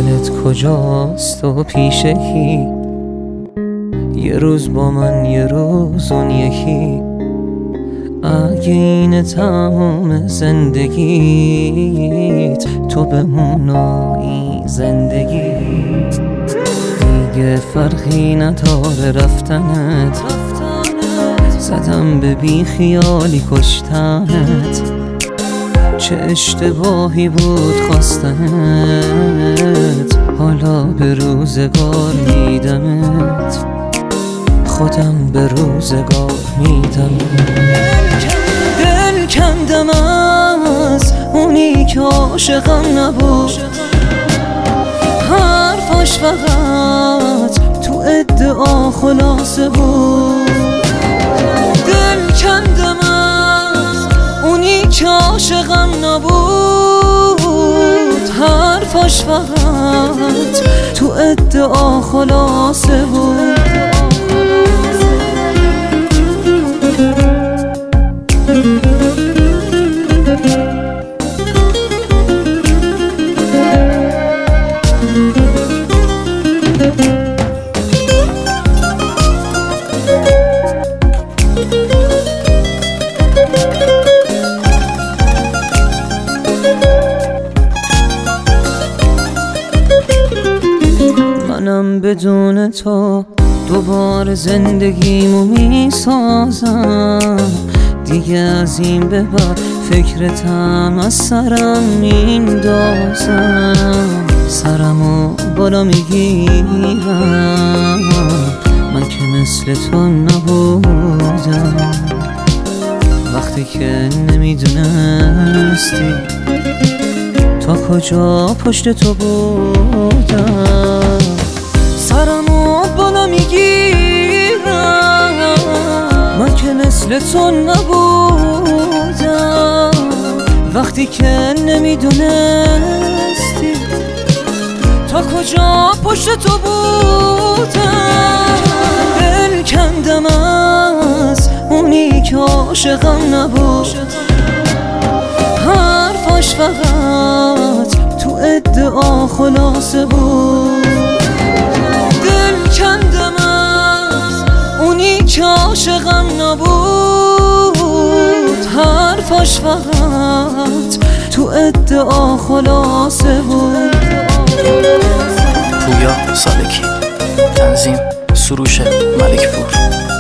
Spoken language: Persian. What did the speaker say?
دلت کجاست و پیش کی؟ یه روز با من یه روز اون یکی. اگه این تمام زندگیت تو بمونی زندگی دیگه فرقی نداره رفتنت. زدم به بی خیالی کشتنت. چه اشتباهی بود خواستنت. حالا به روزگار میدمت. خودم به روزگار میدمت. دل کندم از اونی که عاشقم نبود. حرفاش فقط تو ادعا خلاصه بود. دل کندم از اونی که عاشقم نبود. حرفاش فقط تو ادعا خلاصه بود. منم بدون تو دوباره زندگیمو میسازم. دیگه از این به بعد فکرتم از سرم میندازم. سرمو بالا میگیرم. من که مثل تو نبودم. وقتی که نمیدونستی تا کجا پشت تو بودم. سرمو بالا میگیرم. من که مثل تو نبودم. وقتی که نمیدونستی تا کجا پشت تو بودم. دل کندم از اونی که عاشقم نبود. حرفاش فقط تو ادعا خلاصه بود. دل کندم از اونی که عاشقم نبود. حرفاش فقط تو ادعا خلاصه بود. پویا سالکی، تنظیم سروش ملکپور.